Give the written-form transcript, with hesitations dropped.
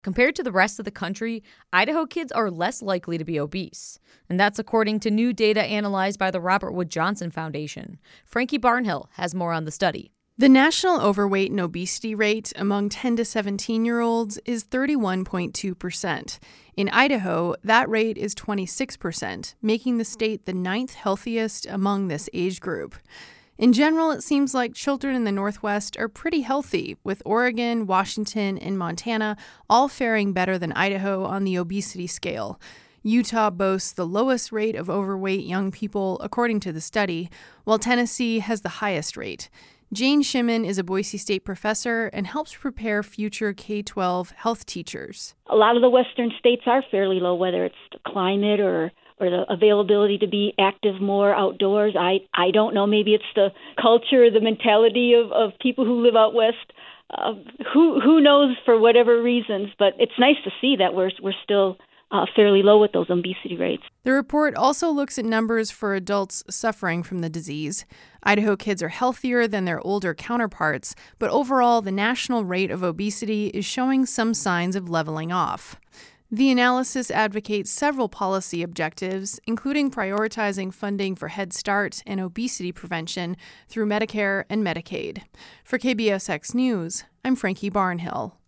Compared to the rest of the country, Idaho kids are less likely to be obese. And that's according to new data analyzed by the Robert Wood Johnson Foundation. Frankie Barnhill has more on the study. The national overweight and obesity rate among 10 to 17-year-olds is 31.2%. In Idaho, that rate is 26%, making the state the 9th healthiest among this age group. In general, it seems like children in the Northwest are pretty healthy, with Oregon, Washington, and Montana all faring better than Idaho on the obesity scale. Utah boasts the lowest rate of overweight young people, according to the study, while Tennessee has the highest rate. Jane Shimon is a Boise State professor and helps prepare future K-12 health teachers. A lot of the western states are fairly low, whether it's the climate or the availability to be active more outdoors. I don't know. Maybe it's the culture, the mentality of people who live out west. Who knows for whatever reasons, but it's nice to see that we're still fairly low with those obesity rates. The report also looks at numbers for adults suffering from the disease. Idaho kids are healthier than their older counterparts, but overall, the national rate of obesity is showing some signs of leveling off. The analysis advocates several policy objectives, including prioritizing funding for Head Start and obesity prevention through Medicare and Medicaid. For KBSX News, I'm Frankie Barnhill.